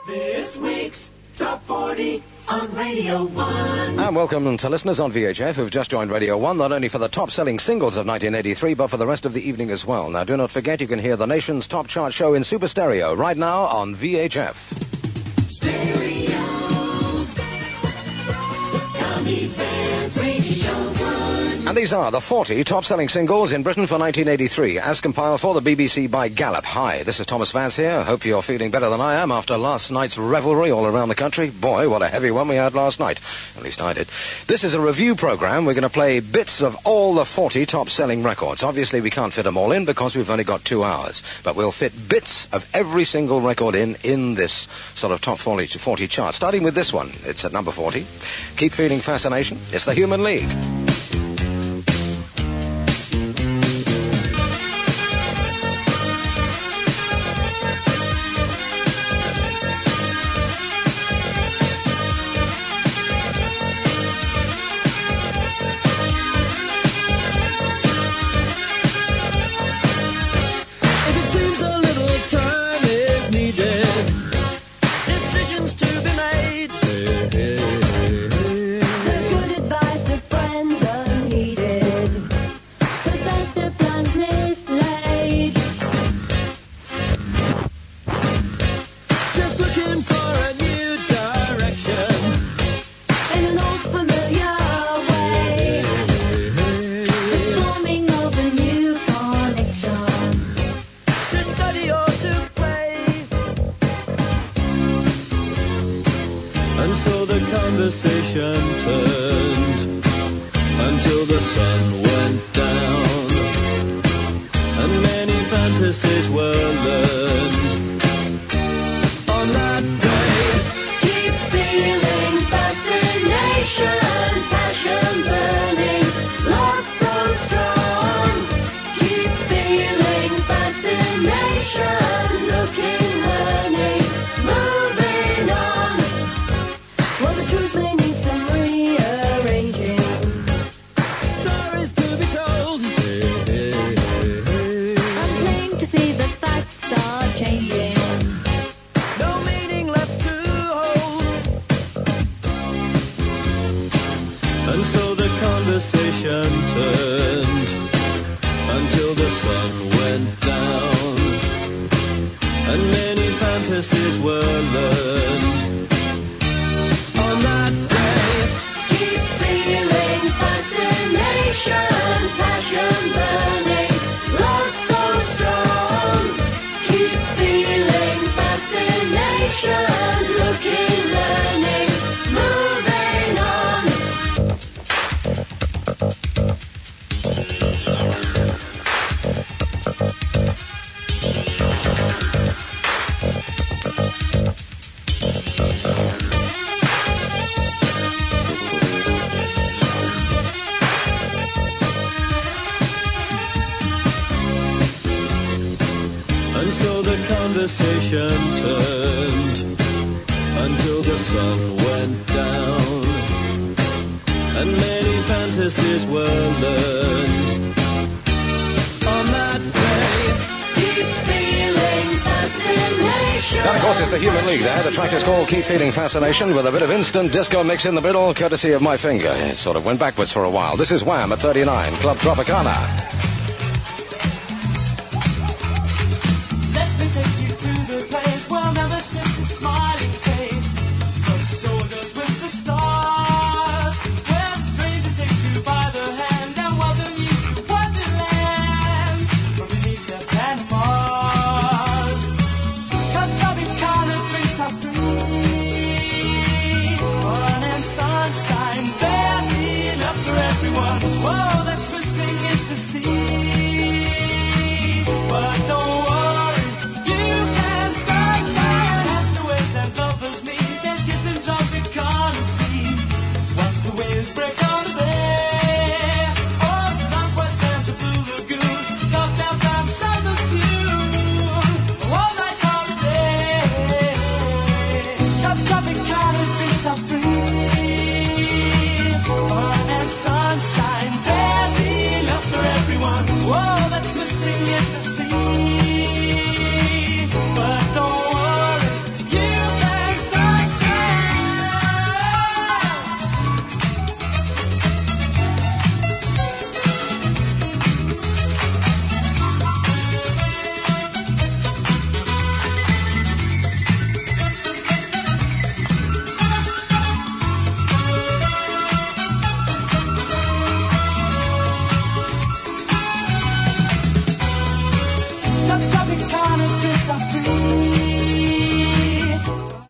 This week's Top 40 on Radio 1. And welcome to listeners on VHF who've just joined Radio 1, not only for the top-selling singles of 1983, but for the rest of the evening as well. Now, do not forget you can hear the nation's top chart show in Super Stereo right now on VHF. Stereo. Tommy Vance, Radio 1. And these are the 40 top-selling singles in Britain for 1983, as compiled for the BBC by Gallup. Hi, this is Thomas Vance here. Hope you're feeling better than I am after last night's revelry all around the country. Boy, what a heavy one we had last night. At least I did. This is a review program. We're going to play bits of all the 40 top-selling records. Obviously, we can't fit them all in because we've only got 2 hours. But we'll fit bits of every single record in this sort of top 40 chart. Starting with this one. It's at number 40. Keep Feeling Fascination. It's the Human League. Conversation turned until the sun went down, and many fantasies were learned on that day. Keep feeling fascination, passion burning, love so strong. Keep feeling fascination, looking, learning, moving on. Well, the truth may need some rearranging. Stories to be told, I'm plain to see the facts are changing. no meaning left to hold, and so the conversation turned until the sun went down, and many fantasies were learned on that day. Keep feeling fascination, passion burning, love so strong. Keep feeling fascination, looking, learning, moving on. And so the conversation turned until the sun went down, and many fantasies were learned on that day. Keep feeling fascination. That, of course, is the Human League there. The track is called Keep Feeling Fascination with a bit of instant disco mix in the middle, courtesy of my finger. It sort of went backwards for a while. This is Wham at 39, Club Tropicana.